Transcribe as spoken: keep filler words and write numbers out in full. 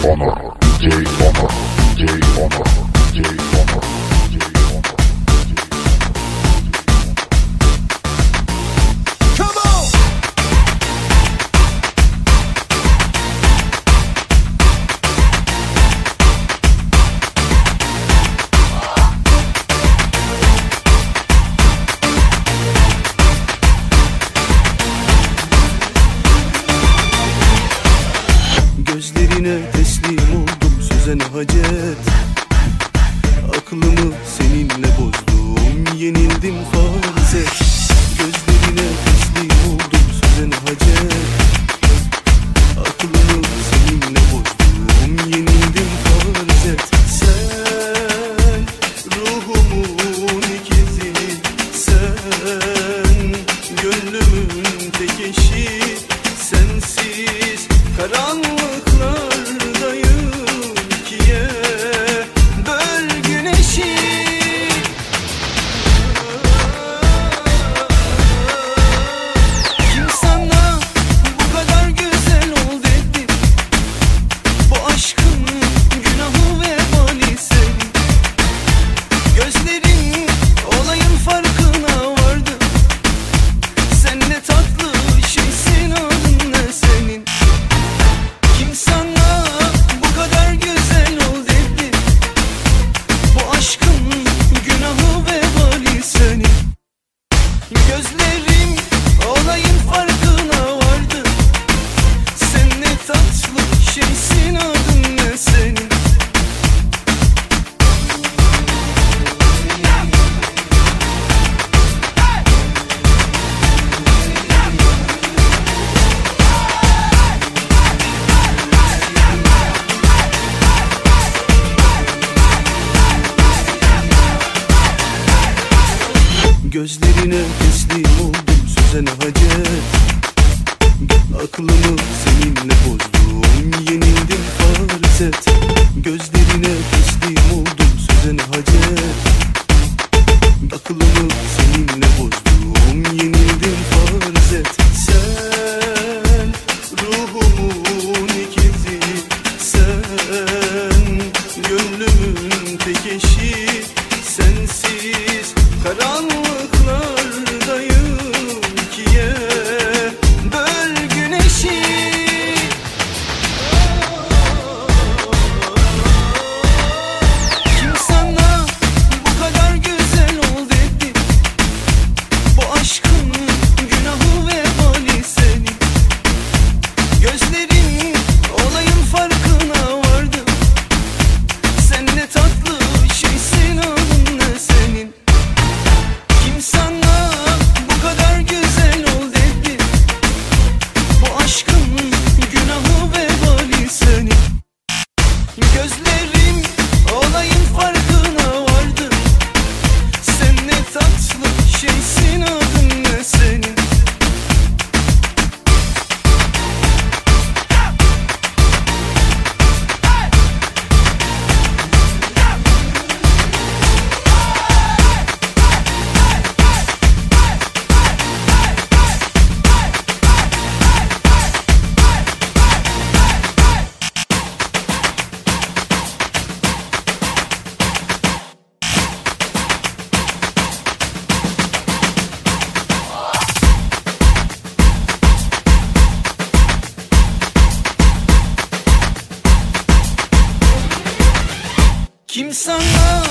Onur, D J Onur, D J Onur, D J Onur, D J Onur. Come on! Gözlerine teslim oldum, söze ne hacet. Aklımı seninle bozdum, yenildim farz et. Gözlerine teslim oldum, söze ne hacet. Aklımı seninle bozdum, yenildim farz et. Sen ruhumun ikizi, sen gönlümün tek eşi. Sensiz karanlıklardayım, ikiye böl güneşi. Kim sana bu kadar güzel ol dedi? Bu aşkın günahı vebali senin. Gözlerin olayın farkına vardı. Sen ne tatlı şeysin, adın ne senin? Kim sana bu kadar güzel ol dedi? Bu aşkın günahı vebali senin. Gözlerim olayın farkına vardı. Sen ne tatlı şeysin, adın ne senin? Gözlerine teslim oldum, söze ne hacet. Aklımı seninle bozdum, yenildim farz et. Gözlerine teslim oldum, söze ne hacet. Aklımı seninle bozdum, yenildim farz et. Sen ruhumun ikizi, sen gönlümün tek eşi. Sensiz karanlıklardayım, ikiye böl güneşi. Kim sana bu kadar güzel ol dedi? Bu aşkın günahı vebali senin. Gözlerin olayın farkına vardı. Sen ne tatlı şeysin, adın ne senin? Kim sana bu kadar güzel ol dedi? Bu aşkın günahı vebali senin. Gözlerim olayın farkına vardı. Sen ne tatlı şeysin, adın ne senin? Kim sana